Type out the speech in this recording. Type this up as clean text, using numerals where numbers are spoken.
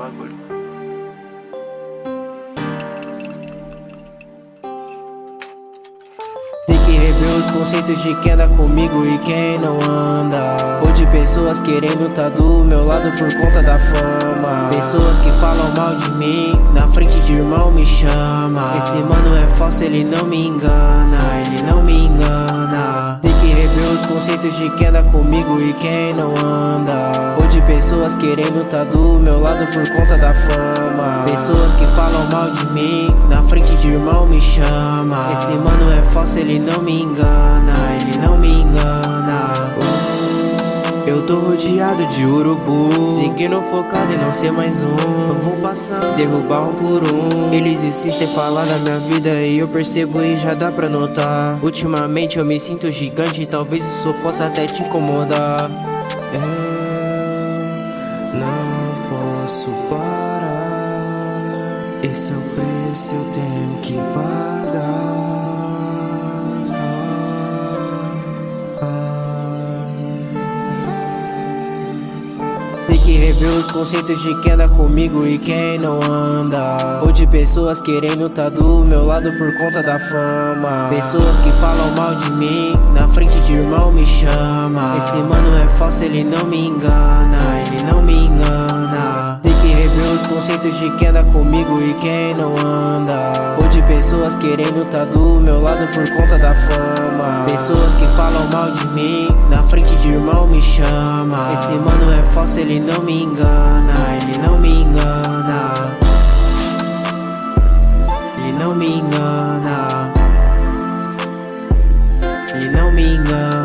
bagulho. Tem que rever os conceitos de quem anda comigo e quem não anda. Ou de pessoas querendo tá do meu lado por conta da fama. Pessoas que falam mal de mim, na frente de irmão me chama. Esse mano é falso, ele não me engana, ele não me engana. Tem que rever os conceitos de quem anda comigo e quem não anda. Ou de pessoas querendo tá do meu lado por conta da fama. Pessoas que falam mal de mim, na frente de irmão me chama. Esse mano é falso, ele não me engana, ele não me engana. Eu tô rodeado de urubu, seguindo focado em não ser mais um. Eu vou passando, derrubar um por um. Eles insistem em falar na minha vida e eu percebo e já dá pra notar. Ultimamente eu me sinto gigante e talvez isso possa até te incomodar. Eu não posso parar, esse é o preço, eu tenho que pagar. Tem que rever os conceitos de quem anda comigo e quem não anda. Ou de pessoas querendo tá do meu lado por conta da fama. Pessoas que falam mal de mim, na frente de irmão me chama. Esse mano é falso, ele não me engana, ele não me engana. Tem que rever os conceitos de quem anda comigo e quem não anda. Ou de pessoas querendo tá do meu lado por conta da fama. Pessoas que falam mal de mim, na frente de irmão me chama. Esse mano é falso, ele não me engana, ele não me engana. Ele não me engana. Ele não me engana.